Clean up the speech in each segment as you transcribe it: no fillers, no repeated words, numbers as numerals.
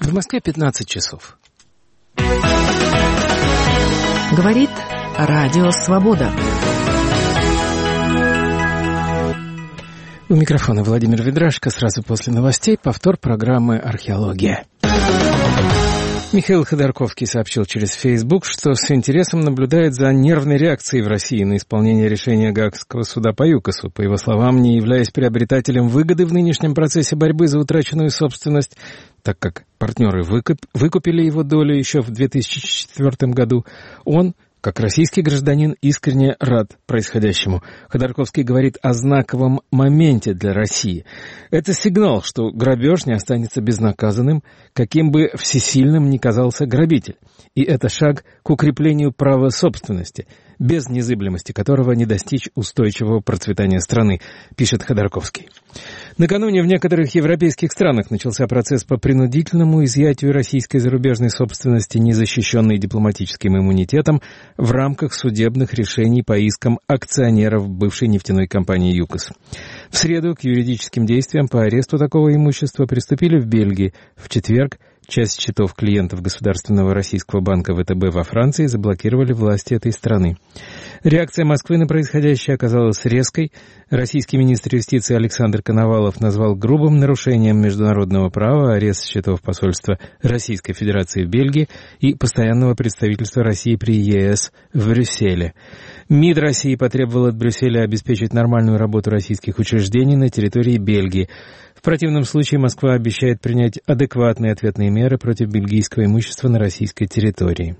В Москве 15 часов. Говорит Радио Свобода. У микрофона Владимир Ведрашко. Сразу после новостей повтор программы «Археология». Михаил Ходорковский сообщил через Facebook, что с интересом наблюдает за нервной реакцией в России на исполнение решения Гаагского суда по ЮКОСу. По его словам, не являясь приобретателем выгоды в нынешнем процессе борьбы за утраченную собственность, так как партнеры выкупили его долю еще в 2004 году, он, как российский гражданин, искренне рад происходящему. Ходорковский говорит о знаковом моменте для России. Это сигнал, что грабеж не останется безнаказанным, каким бы всесильным ни казался грабитель. И это шаг к укреплению права собственности, без незыблемости которого не достичь устойчивого процветания страны, пишет Ходорковский. Накануне в некоторых европейских странах начался процесс по принудительному изъятию российской зарубежной собственности, не защищенной дипломатическим иммунитетом, в рамках судебных решений по искам акционеров бывшей нефтяной компании ЮКОС. В среду к юридическим действиям по аресту такого имущества приступили в Бельгии. В четверг часть счетов клиентов Государственного российского банка ВТБ во Франции заблокировали власти этой страны. Реакция Москвы на происходящее оказалась резкой. Российский министр юстиции Александр Коновалов назвал грубым нарушением международного права арест счетов посольства Российской Федерации в Бельгии и постоянного представительства России при ЕС в Брюсселе. МИД России потребовал от Брюсселя обеспечить нормальную работу российских учреждений на территории Бельгии. В противном случае Москва обещает принять адекватные ответные меры против бельгийского имущества на российской территории.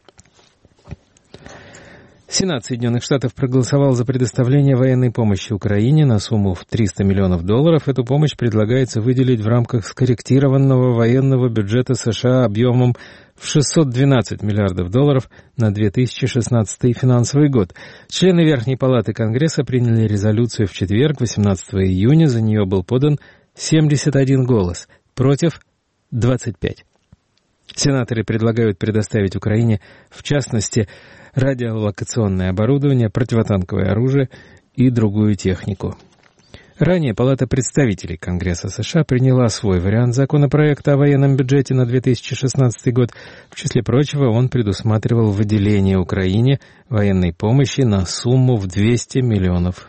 Сенат Соединенных Штатов проголосовал за предоставление военной помощи Украине на сумму в $300 миллионов. Эту помощь предлагается выделить в рамках скорректированного военного бюджета США объемом в $612 миллиардов на 2016 финансовый год. Члены Верхней Палаты Конгресса приняли резолюцию в четверг, 18 июня. За нее был подан 71 голос, против 25. Сенаторы предлагают предоставить Украине, в частности, радиолокационное оборудование, противотанковое оружие и другую технику. Ранее Палата представителей Конгресса США приняла свой вариант законопроекта о военном бюджете на 2016 год. В числе прочего, он предусматривал выделение Украине военной помощи на сумму в $200 миллионов.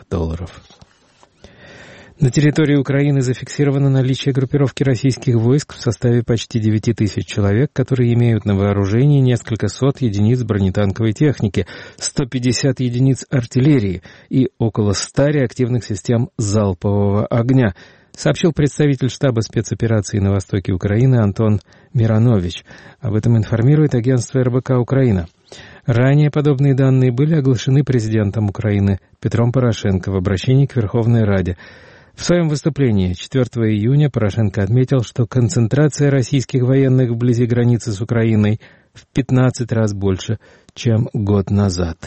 На территории Украины зафиксировано наличие группировки российских войск в составе почти 9 тысяч человек, которые имеют на вооружении несколько сот единиц бронетанковой техники, 150 единиц артиллерии и около 100 реактивных систем залпового огня, сообщил представитель штаба спецопераций на востоке Украины Антон Миронович. Об этом информирует агентство РБК «Украина». Ранее подобные данные были оглашены президентом Украины Петром Порошенко в обращении к Верховной Раде. В своем выступлении 4 июня Порошенко отметил, что концентрация российских военных вблизи границы с Украиной в 15 раз больше, чем год назад.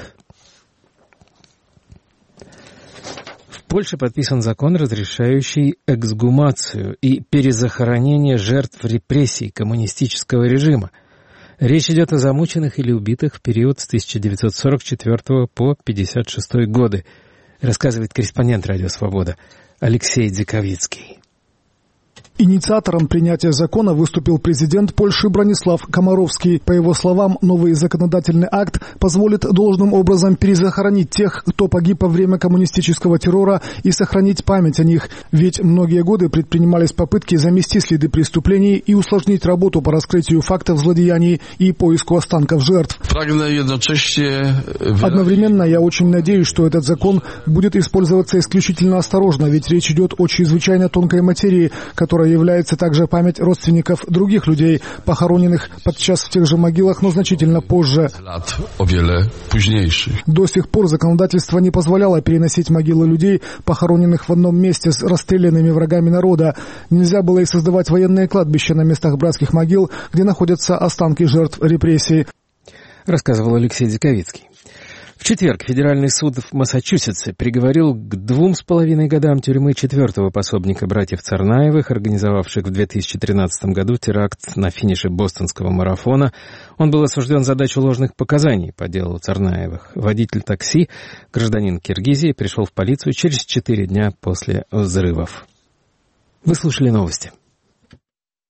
В Польше подписан закон, разрешающий эксгумацию и перезахоронение жертв репрессий коммунистического режима. Речь идет о замученных или убитых в период с 1944 по 1956 годы, рассказывает корреспондент «Радио Свобода» Алексей Дзиковицкий. Инициатором принятия закона выступил президент Польши Бронислав Комаровский. По его словам, новый законодательный акт позволит должным образом перезахоронить тех, кто погиб во время коммунистического террора, и сохранить память о них. Ведь многие годы предпринимались попытки замести следы преступлений и усложнить работу по раскрытию фактов злодеяний и поиску останков жертв. Одновременно я очень надеюсь, что этот закон будет использоваться исключительно осторожно, ведь речь идет о чрезвычайно тонкой материи, которая является также память родственников других людей, похороненных подчас в тех же могилах, но значительно позже. До сих пор законодательство не позволяло переносить могилы людей, похороненных в одном месте с расстрелянными врагами народа. Нельзя было и создавать военные кладбища на местах братских могил, где находятся останки жертв репрессий, рассказывал Алексей Дзиковицкий. В четверг Федеральный суд в Массачусетсе приговорил к 2,5 годам тюрьмы 4-го пособника братьев Царнаевых, организовавших в 2013 году теракт на финише бостонского марафона. Он был осужден за дачу ложных показаний по делу Царнаевых. Водитель такси, гражданин Киргизии, пришел в полицию через 4 дня после взрывов. Вы слушали новости.